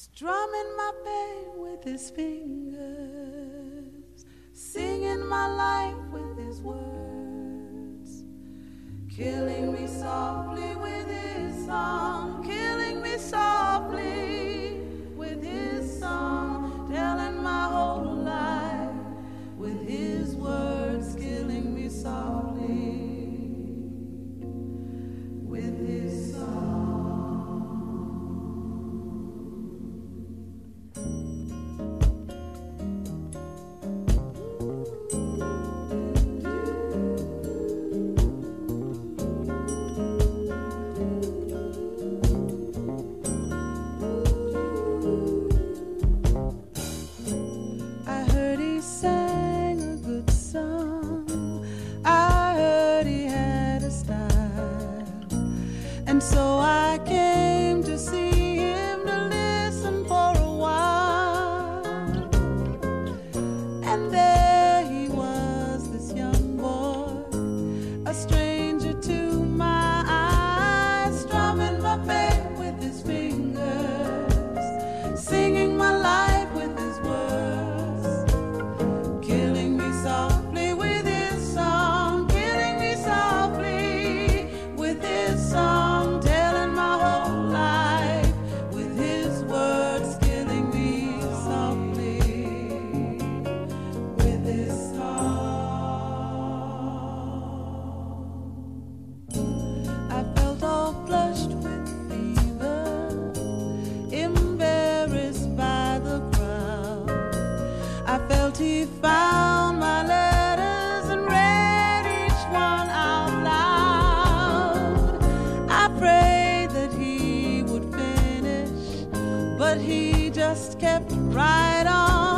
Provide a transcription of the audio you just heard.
strumming my pain with his fingers, singing my life with his words, killing me softly with his song, killing me softly with his song, telling my whole life with his words, killing me softly with his song. And so I came to see him, to listen for a while. And there he was, this young boy, a stranger to my eyes, strumming my pain with his fingers, singing my life with his words, killing me softly with his song, killing me softly with his song. I felt he found my letters and read each one out loud. I prayed that he would finish, but he just kept right on.